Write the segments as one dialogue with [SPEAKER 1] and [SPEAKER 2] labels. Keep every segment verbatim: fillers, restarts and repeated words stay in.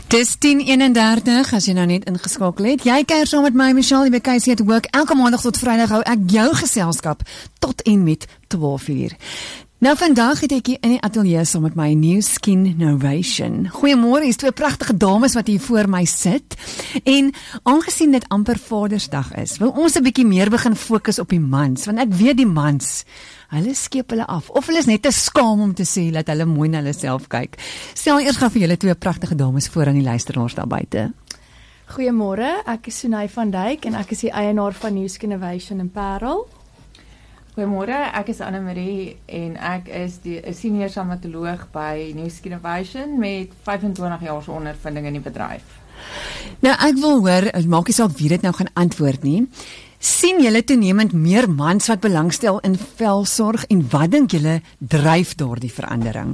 [SPEAKER 1] Dis tien eenendertig, as jy nou net ingeskakel het. Jy kuier saam met my, Michelle, die B K C at Work. Elke maandag tot Vrydag hou ek jou geselskap tot en met twaalf uur. Nou vandag het ek hier in die ateljee saam met my New Skin Novation. Goeiemôre, hier's twee pragtige dames wat hier voor my sit. En aangesien dit amper Vadersdag is, wil ons 'n bietjie meer begin fokus op die mans, want ek weet die mans, hulle skeep hulle af, of hulle is net te skaam om te sê dat hulle mooi na hulle self kyk. Stel eers gou vir julle twee pragtige dames voor aan die luisteraars daar buite.
[SPEAKER 2] Goeiemôre, ek is Sunay van Dijk en ek is die eienaar van New Skin Novation in Parel.
[SPEAKER 3] Goeiemôre, ek is Anne-Marie en ek is die senior dermatoloog by New Skin Novation met vyfentwintig jaar se ondervinding in die bedryf.
[SPEAKER 1] Nou ek wil hoor, maak nie saak wie dit nou gaan antwoord nie. Sien julle toenemend meer mans wat belangstel in velsorg en wat dink julle dryf daardie verandering?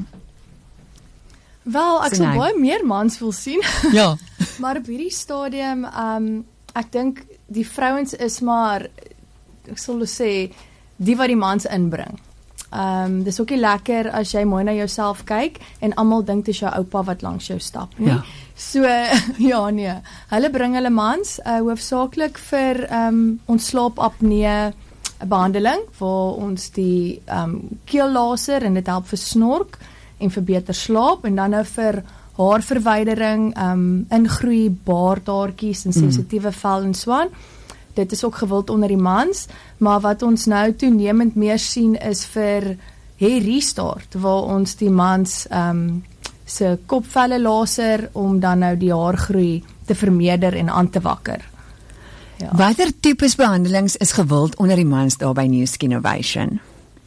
[SPEAKER 2] Wel, ek sal baie meer mans wil sien.
[SPEAKER 1] Ja.
[SPEAKER 2] Maar op hierdie stadium, um, ek dink die vrouens is maar, ek sal sê, die wat die mans inbring. Um, dis ook nie lekker as jy mooi na jouself kyk en almal dink dis jou oupa wat langs jou stap, nie?
[SPEAKER 1] Ja.
[SPEAKER 2] So, ja nee, hulle bring hulle mans, uh, hoofsaaklik vir um, ons slaapapnee behandeling, waar ons die um, keellaser en dit help vir snork en vir beter slaap, en dan nou vir haarverwydering, um, ingroei, baardhaartjies en sensitiewe vel en so aan. Dit is ook gewild onder die mans, maar wat ons nou toenemend meer sien is vir hair restart, waar ons die mans um, se kopvelle laser om dan nou die haargroei te vermeerder en aan te wakker. Ja.
[SPEAKER 1] Watter tipes behandelings is gewild onder die mans daar by New Skin Novation?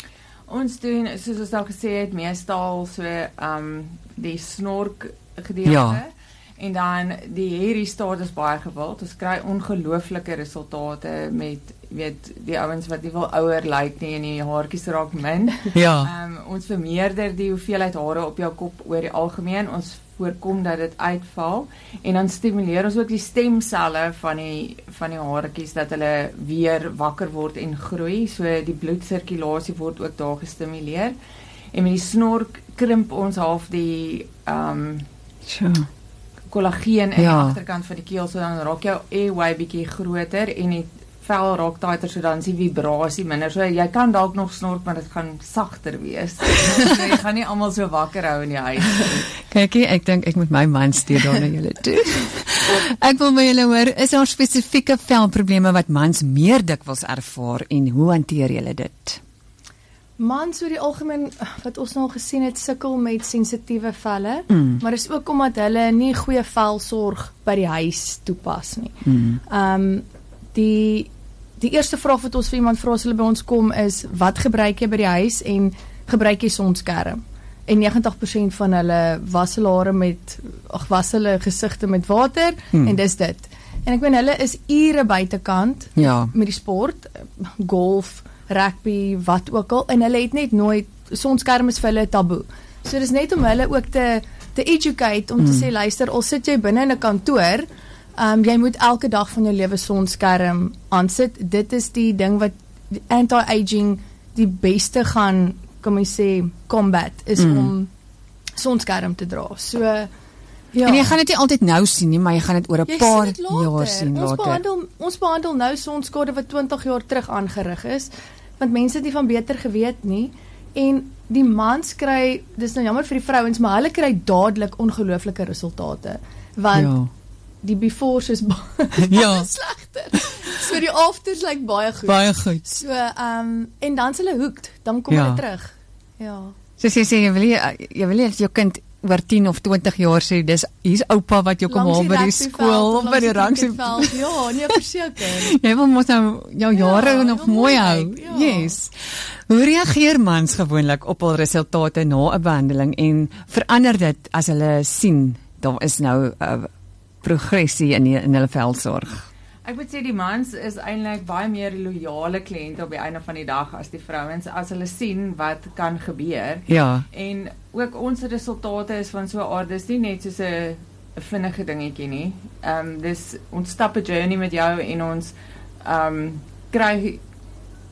[SPEAKER 3] Ons doen, soos ons al gesê het, meestal so um, die snork gedeelte.
[SPEAKER 1] Ja.
[SPEAKER 3] En dan die hair restart is baie gewild. Ons kry ongelooflike resultate met, weet, die ouens wat nie wil ouer lyk nie en die haartjies raak min.
[SPEAKER 1] Ja.
[SPEAKER 3] Um, ons vermeerder die hoeveelheid hare op jou kop oor die algemeen. Ons voorkom dat dit uitval en dan stimuleer ons ook die stemselle van die van die haartjies dat hulle weer wakker word en groei. So die bloedsirkulasie word ook daar gestimuleer. En met die snork krimp ons half die um
[SPEAKER 1] Sure.
[SPEAKER 3] kollageen in
[SPEAKER 1] Ja.
[SPEAKER 3] die agterkant van die keel, so dan raak jou airway bietjie groter en die vel raak tighter, so dan is die vibrasie minder. So jy kan dalk nog snork, maar dit gaan sagter wees. So jy gaan nie almal so wakker hou in die huis nie.
[SPEAKER 1] Kykie, ek dink ek moet my man stuur daar na julle toe. Ek wil by julle hoor, is daar spesifieke velprobleme wat mans meer dikwels ervaar en hoe hanteer julle dit?
[SPEAKER 2] Mans oor die algemeen, wat ons nou al gesien het, sukkel met sensitiewe velle,
[SPEAKER 1] Mm.
[SPEAKER 2] maar is ook omdat hulle nie goeie velsorg by die huis toepas nie.
[SPEAKER 1] Mm.
[SPEAKER 2] Um, die, die eerste vraag wat ons vir iemand vra as hulle by ons kom is, wat gebruik jy by die huis en gebruik jy sonskerm? En negentig persent van hulle was hulle hare met, ag was hulle gesigte met water,
[SPEAKER 1] Hmm.
[SPEAKER 2] en dis dit. En ek weet hulle is ure buitekant
[SPEAKER 1] Ja.
[SPEAKER 2] met die sport, golf, rugby, wat ook al, en hulle het net nooit, sonskerm is vir hulle taboe. So dis net om hulle ook te, te educate, om mm. te sê, luister, al sit jy binne in 'n kantoor, um, jy moet elke dag van jou lewe sonskerm aansit. Dit is die ding wat anti-aging die beste gaan, kan my sê, combat, is mm. om sonskerm te dra. So, ja.
[SPEAKER 1] En jy gaan dit nie altyd nou sien nie, maar jy gaan dit oor 'n
[SPEAKER 2] Jy
[SPEAKER 1] paar
[SPEAKER 2] sien dit later.
[SPEAKER 1] jaar sien
[SPEAKER 2] ons
[SPEAKER 1] later.
[SPEAKER 2] Behandel, ons behandel nou sonskade wat twintig jaar terug aangerig is, want mense het nie van beter geweet nie, en die mans kry, dis nou jammer vir die vrouens, maar hulle kry dadelik ongelooflike resultate, want
[SPEAKER 1] Ja.
[SPEAKER 2] die befores is baie
[SPEAKER 1] Ja.
[SPEAKER 2] slegter. So die afters lyk baie goed.
[SPEAKER 1] Baie goed.
[SPEAKER 2] So, um, en dan is hulle hooked, dan kom
[SPEAKER 1] Ja.
[SPEAKER 2] hulle terug. Ja.
[SPEAKER 1] Soos jy sê, jy wil nie, jy wil nie dat jou kind oor tien of twintig jaar sê, dis hier's oupa wat jou kom
[SPEAKER 2] Langs
[SPEAKER 1] haal
[SPEAKER 2] die
[SPEAKER 1] by die
[SPEAKER 2] rugbyveld
[SPEAKER 1] skool of
[SPEAKER 2] of
[SPEAKER 1] by die
[SPEAKER 2] langs
[SPEAKER 1] rugby.
[SPEAKER 2] cricketveld. Ja, nee, verseker.
[SPEAKER 1] Jy wil mos nou jou jare
[SPEAKER 2] Ja,
[SPEAKER 1] nog
[SPEAKER 2] wil
[SPEAKER 1] mooi
[SPEAKER 2] mooi
[SPEAKER 1] hou.
[SPEAKER 2] lyk, ja.
[SPEAKER 1] Yes. Hoe reageer mans gewoonlik op hul resultate na 'n behandeling en verander dit as hulle sien daar is nou 'n uh, progressie in die, in hulle velsorg?
[SPEAKER 3] Ek moet sê die mans is eintlik baie meer loyale kliënte op die einde van die dag as die vrouens, as hulle sien wat kan gebeur.
[SPEAKER 1] Ja.
[SPEAKER 3] En ook ons resultate is van so 'n aard, dis nie net soos 'n 'n vinnige dingetjie nie. Ehm um, dis ons stap 'n journey met jou en ons ehm um, kry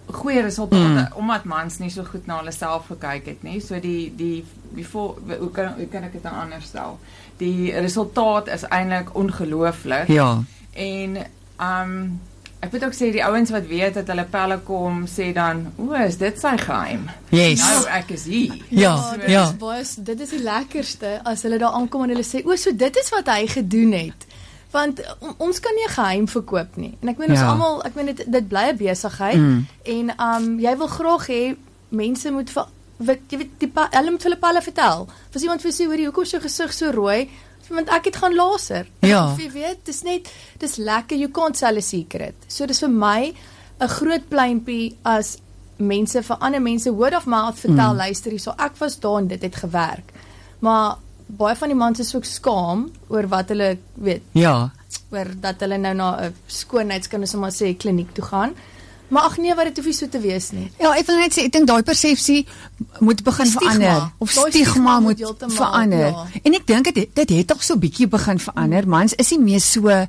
[SPEAKER 3] goeie resultate mm. omdat mans nie so goed na hulle self gekyk het nie. So die die before hoe kan hoe kan ek dit dan anders stel? Die resultaat is eintlik ongelooflik.
[SPEAKER 1] Ja.
[SPEAKER 3] En um ek moet ook sê die ouens wat weet dat hulle pelle kom sê dan, o, is dit sy geheim?
[SPEAKER 1] Yes.
[SPEAKER 3] Nou ek is hier.
[SPEAKER 1] Ja,
[SPEAKER 2] Ja, dit
[SPEAKER 1] ja.
[SPEAKER 2] is baie dit is die lekkerste as hulle daar aankom en hulle sê, "O, so dit is wat hy gedoen het." Want on, ons kan nie 'n geheim verkoop nie. En ek meen ons
[SPEAKER 1] Ja.
[SPEAKER 2] almal, ek meen dit dit bly 'n besigheid
[SPEAKER 1] Mm.
[SPEAKER 2] en um jy wil graag hê mense moet vir wat jy weet die pa, hulle moet vir hulle palle vertel. As iemand vir sê, "Hoor, hoekom is jou gesig so rooi?" Want ek het gaan laser.
[SPEAKER 1] Ja.
[SPEAKER 2] Of jy weet, dis net dis lekker, you can't sell a secret. So dis vir my 'n groot pleintjie as mense vir ander mense word of mouth vertel, mm. luister hier, so ek was daar en dit het gewerk. Maar baie van die mans is ook skaam oor wat hulle weet,
[SPEAKER 1] Ja.
[SPEAKER 2] oor dat hulle nou na 'n skoonheidskunde sommer sê kliniek toe gaan. Maar ag nee, wat dit hoef nie so te wees nie.
[SPEAKER 1] Ja, ek wil net sê, ek dink daai persepsie moet begin
[SPEAKER 2] Stigma.
[SPEAKER 1] verander. Of
[SPEAKER 2] Daai
[SPEAKER 1] stigma,
[SPEAKER 2] stigma
[SPEAKER 1] moet
[SPEAKER 2] moet heeltemal,
[SPEAKER 1] verander.
[SPEAKER 2] ja.
[SPEAKER 1] En ek dink dit dit het tog so bietjie begin verander. Mans is nie meer so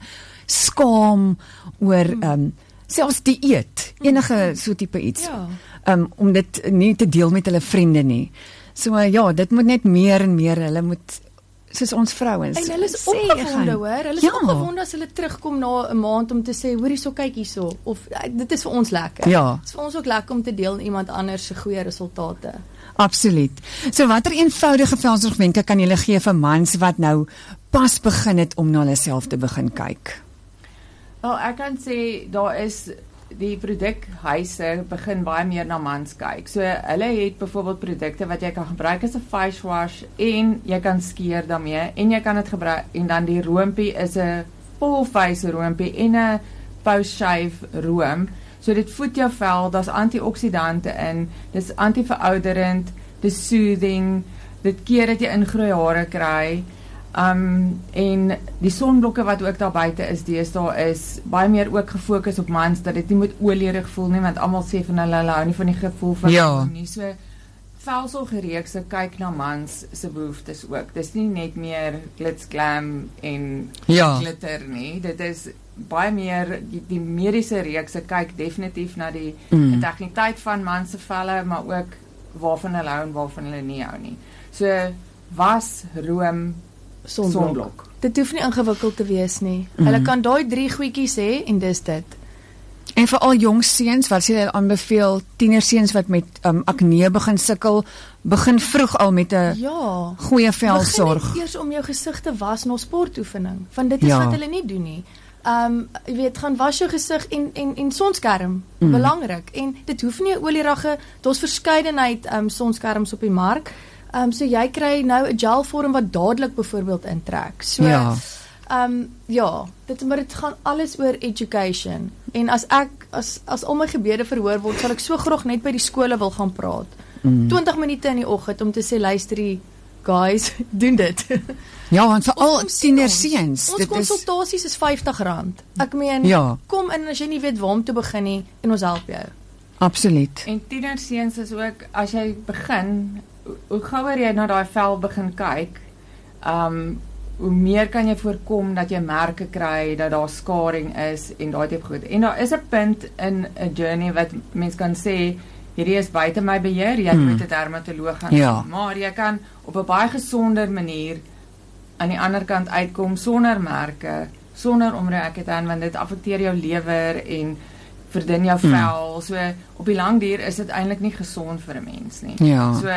[SPEAKER 1] skaam oor ehm um, selfs dieet, enige so tipe iets.
[SPEAKER 2] Ja.
[SPEAKER 1] Um, om dit nie te deel met hulle vriende nie. So uh, ja, dit moet net meer en meer, hulle moet soos ons vrouens.
[SPEAKER 2] En hulle is
[SPEAKER 1] sê
[SPEAKER 2] opgewonde
[SPEAKER 1] gaan.
[SPEAKER 2] hoor. Hulle is
[SPEAKER 1] Ja.
[SPEAKER 2] opgewonde as hulle terugkom na 'n maand om te sê, hoor hierso, kyk hierso, of eh, dit is vir ons lekker.
[SPEAKER 1] Ja.
[SPEAKER 2] Dit is vir ons ook lekker om te deel in iemand anders se goeie resultate.
[SPEAKER 1] Absoluut. So watter eenvoudige velsorgwenke kan julle gee vir mans wat nou pas begin het om na hulle self te begin kyk?
[SPEAKER 3] Wel, ek kan sê daar is die produkhuise begin baie meer na mans kyk. So hulle het byvoorbeeld produkte wat jy kan gebruik as 'n face wash en jy kan skeer daarmee en jy kan dit gebruik en dan die roompie is 'n full face roompie en 'n post shave room. So dit voed jou vel, daar's antioksidante in, dis antiverouderend, dis soothing, dit keer dat jy ingroei hare kry. Um en die sonblokke wat ook daar buite is, deesdae is baie meer ook gefokus op mans dat dit nie moet olierig voel nie, want almal sê van hulle hulle hou nie van die gevoel van
[SPEAKER 1] Ja.
[SPEAKER 3] nie. So velsorgreekse kyk na mans se behoeftes ook. Dis nie net meer glitz glam en
[SPEAKER 1] Ja.
[SPEAKER 3] glitter nie. Dit is baie meer die, die mediese reekse kyk definitief na die
[SPEAKER 1] Mm.
[SPEAKER 3] integriteit van mans se velle, maar ook waarvan hulle hou en waarvan hulle nie hou nie. So was, room,
[SPEAKER 2] Sonblok.
[SPEAKER 3] sonblok.
[SPEAKER 2] Dit hoef nie ingewikkeld te wees nie.
[SPEAKER 1] Mm.
[SPEAKER 2] Hulle kan daai drie goedjies hê en dis dit.
[SPEAKER 1] En vir al jong seuns wat sê hulle aanbeveel, tienerseuns wat met um, akne begin sukkel, begin vroeg al met 'n
[SPEAKER 2] Ja.
[SPEAKER 1] goeie
[SPEAKER 2] Begin
[SPEAKER 1] velsorg.
[SPEAKER 2] net eers om jou gesig te was na sportoefening, want dit is
[SPEAKER 1] Ja.
[SPEAKER 2] wat hulle nie doen nie. Um jy weet, gaan was jou gesig en en en sonskerm,
[SPEAKER 1] Mm.
[SPEAKER 2] belangrik. En dit hoef nie 'n olierige, daar's verskeidenheid um sonskerms op die mark. Um so jy kry nou 'n gel vorm wat dadelik byvoorbeeld intrek. So
[SPEAKER 1] Ja.
[SPEAKER 2] Um ja, dit maar dit gaan alles oor education. En as ek as as al my gebede verhoor word, sal ek so graag net by die skole wil gaan praat.
[SPEAKER 1] Mm.
[SPEAKER 2] twintig minute in die oggend om te sê, luister hier, guys, doen dit.
[SPEAKER 1] Ja, want vir al
[SPEAKER 2] Kom sien
[SPEAKER 1] tienerseuns,
[SPEAKER 2] Ons
[SPEAKER 1] dit is
[SPEAKER 2] konsultasies is vyftig rand. Ek meen,
[SPEAKER 1] Ja.
[SPEAKER 2] kom in as jy nie weet waar om te begin nie en ons help jou.
[SPEAKER 1] absoluut.
[SPEAKER 3] En tienerseuns is ook, as jy begin, hoe- hoe gouer jy na daai vel begin kyk, um hoe meer kan jy voorkom dat jy merke kry dat daar skaring is en daai tipe goed. En daar is 'n punt in 'n journey wat mens kan sê hierdie is buite my beheer, jy
[SPEAKER 1] Hmm.
[SPEAKER 3] moet 'n dermatoloog gaan
[SPEAKER 1] Ja.
[SPEAKER 3] sien. Maar jy kan op 'n baie gesonder manier aan die ander kant uitkom sonder merke, sonder omrekening, want dit affekteer jou lewer en verdun jou
[SPEAKER 1] Hmm.
[SPEAKER 3] vel. So op die lang duur is dit eintlik nie gesond vir 'n mens nie.
[SPEAKER 1] Ja.
[SPEAKER 3] So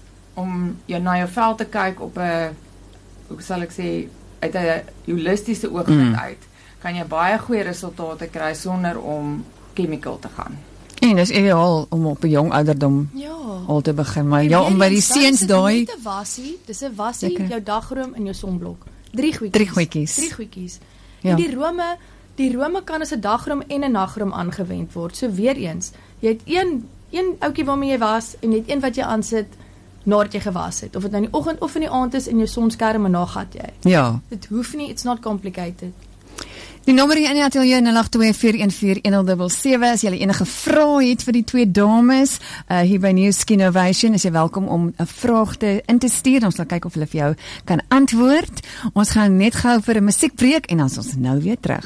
[SPEAKER 3] om jou na jou vel te kyk op 'n, hoe sal ek sê, uit 'n holistiese oogpunt
[SPEAKER 1] Mm.
[SPEAKER 3] uit, kan jy baie goeie resultate kry sonder om chemical te gaan.
[SPEAKER 1] En dis ideaal om op 'n jong ouderdom
[SPEAKER 2] Ja.
[SPEAKER 1] al te begin, maar
[SPEAKER 2] En
[SPEAKER 1] ja,
[SPEAKER 2] weer
[SPEAKER 1] om by die
[SPEAKER 2] eens, dan is
[SPEAKER 1] seuns
[SPEAKER 2] dit
[SPEAKER 1] daai
[SPEAKER 2] net 'n wassie, dis 'n wassie,
[SPEAKER 1] Lekker.
[SPEAKER 2] jou dagroom en jou sonblok. Drie goedjies.
[SPEAKER 1] Drie goedjies.
[SPEAKER 2] Drie goedjies.
[SPEAKER 1] Ja.
[SPEAKER 2] En die rome, die rome kan as 'n dagroom en 'n nagroom aangewend word. So weer eens, jy het een een ouetjie waarmee jy was en jy het een wat jy aansit nadat jy gewas het. Of dit nou in die oggend of in die aand is en jou sonskerm en na gat jy.
[SPEAKER 1] ja.
[SPEAKER 2] Dit hoef nie, it's not complicated.
[SPEAKER 1] Die nommer hier in die ateljee nul agt twee vier een vier een nul sewe sewe as jy enige vrae het vir die twee dames uh, hier by New Skin Innovation, is jy welkom om 'n vraag te in te stuur. Ons sal kyk of hulle vir jou kan antwoord. Ons gaan net gou vir 'n musiekbreek en dan is ons nou weer terug.